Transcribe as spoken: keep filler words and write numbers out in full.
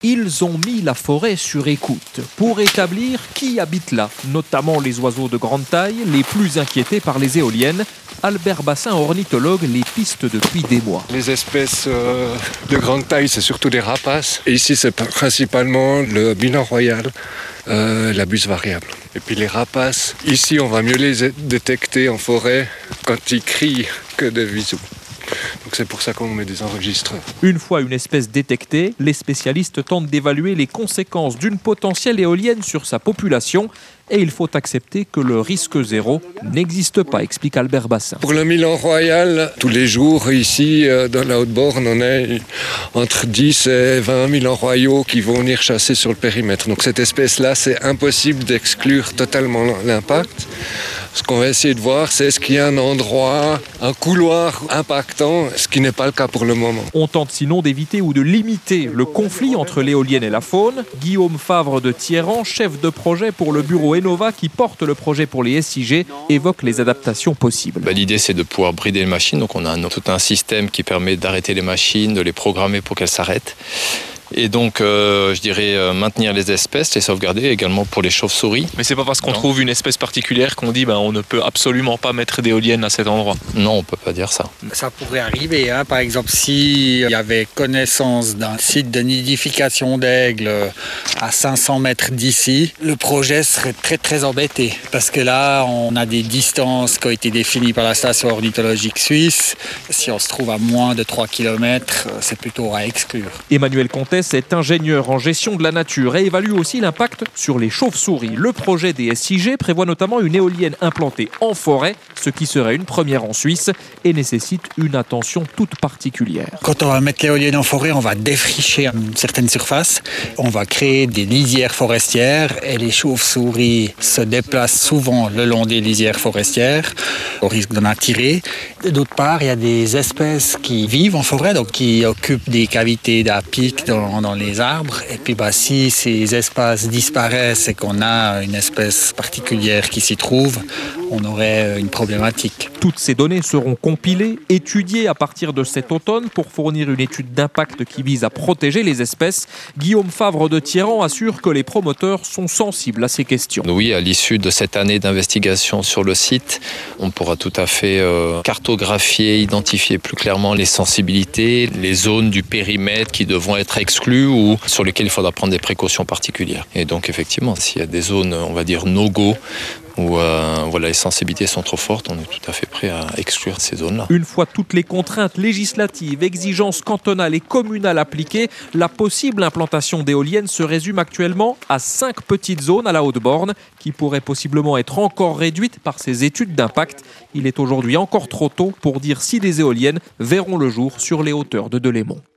Ils ont mis la forêt sur écoute pour établir qui habite là, notamment les oiseaux de grande taille, les plus inquiétés par les éoliennes. Albert Bassin, ornithologue, les piste depuis des mois. Les espèces euh, de grande taille, c'est surtout des rapaces. Et ici, c'est principalement le bilan royal, euh, la buse variable. Et puis les rapaces, ici, on va mieux les détecter en forêt quand ils crient que de visu. Donc c'est pour ça qu'on met des enregistreurs. Une fois une espèce détectée, les spécialistes tentent d'évaluer les conséquences d'une potentielle éolienne sur sa population. Et il faut accepter que le risque zéro n'existe pas, explique Albert Bassin. Pour le Milan Royal, tous les jours ici, dans la Haute-Borne, on a entre dix et vingt Milans royaux qui vont venir chasser sur le périmètre. Donc cette espèce-là, c'est impossible d'exclure totalement l'impact. Ce qu'on va essayer de voir, c'est est-ce qu'il y a un endroit, un couloir impactant, ce qui n'est pas le cas pour le moment. On tente sinon d'éviter ou de limiter le conflit entre l'éolienne et la faune. Guillaume Favre de Thierran, chef de projet pour le bureau Enova qui porte le projet pour les S I G, évoque les adaptations possibles. Bah, l'idée, c'est de pouvoir brider les machines. Donc on a un, tout un système qui permet d'arrêter les machines, de les programmer pour qu'elles s'arrêtent. Et donc, euh, je dirais euh, maintenir les espèces, les sauvegarder également pour les chauves-souris. Mais c'est pas parce qu'on non. trouve une espèce particulière qu'on dit ben, on ne peut absolument pas mettre d'éoliennes à cet endroit. Non, on peut pas dire ça. Ça pourrait arriver, hein. Par exemple, s'il y avait connaissance d'un site de nidification d'aigles à cinq cents mètres d'ici, le projet serait très très embêté. Parce que là, on a des distances qui ont été définies par la station ornithologique suisse. Si on se trouve à moins de trois kilomètres, c'est plutôt à exclure. Emmanuel Comtesse est ingénieur en gestion de la nature et évalue aussi l'impact sur les chauves-souris. Le projet des S I G prévoit notamment une éolienne implantée en forêt, ce qui serait une première en Suisse et nécessite une attention toute particulière. Quand on va mettre l'éolienne en forêt, on va défricher une certaine surface, on va créer des lisières forestières et les chauves-souris se déplacent souvent le long des lisières forestières au risque d'en attirer. D'autre part, il y a des espèces qui vivent en forêt, donc qui occupent des cavités à pic dans dans les arbres. Et puis bah, si ces espaces disparaissent et qu'on a une espèce particulière qui s'y trouve, on aurait une problématique. Toutes ces données seront compilées, étudiées à partir de cet automne pour fournir une étude d'impact qui vise à protéger les espèces. Guillaume Favre de Thierran assure que les promoteurs sont sensibles à ces questions. Oui, à l'issue de cette année d'investigation sur le site, on pourra tout à fait euh, cartographier, identifier plus clairement les sensibilités, les zones du périmètre qui devront être exclues ou sur lesquelles il faudra prendre des précautions particulières. Et donc effectivement, s'il y a des zones, on va dire no-go, où euh, voilà, les sensibilités sont trop fortes, on est tout à fait prêt à exclure ces zones-là. Une fois toutes les contraintes législatives, exigences cantonales et communales appliquées, la possible implantation d'éoliennes se résume actuellement à cinq petites zones à la Haute-Borne qui pourraient possiblement être encore réduites par ces études d'impact. Il est aujourd'hui encore trop tôt pour dire si des éoliennes verront le jour sur les hauteurs de Delémont.